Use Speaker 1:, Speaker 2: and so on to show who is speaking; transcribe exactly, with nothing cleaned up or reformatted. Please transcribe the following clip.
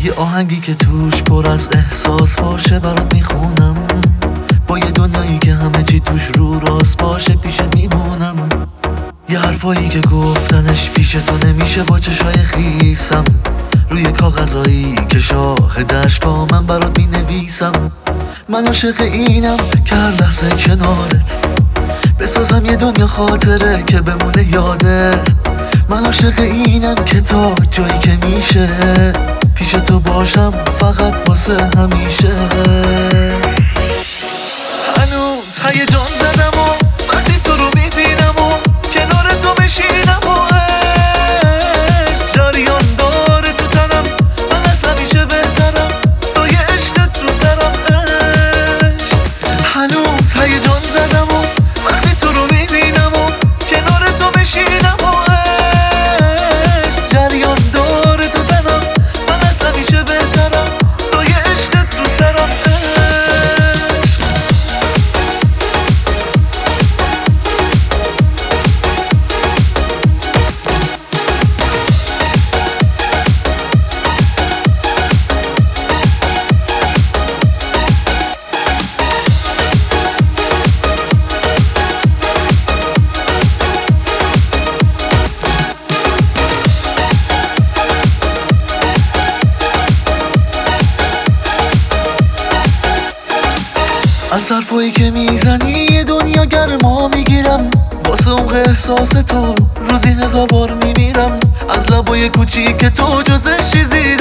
Speaker 1: یه آهنگی که توش پر از احساس باشه برات میخونم، با یه دنیایی که همه چی توش رو راست باشه پیشت میمونم. یه حرفایی که گفتنش پیش تو نمیشه با چشای خیسم، روی کاغذایی که شاهد اشکا من برات مینویسم. من عاشق اینم که هر لحظه کنارت بسازم یه دنیا خاطره که بمونه یادت. من عاشق اینم که تا جایی که میشه پیش تو باشم فقط واسه همیشه. هنوز هیجان زدم و وقتی تو رو میبینم و کنار تو بشینم و عشق جریان داره تو تنم، من از همیشه بهترم سایه عشقت رو سرم. عشق هنوز هیجان زدم و وقتی تو رو میبینم و کنار تو بشینم و عشق جریان داره تو تنم، من از همیشه بهترم سایه عشقت رو سرم. از حرفایی که میزنی یه دنیا گرما میگیرم، واسه اون احساس تو روزی هزار بار میمیرم. از لبای کوچیک تو جزش چیزی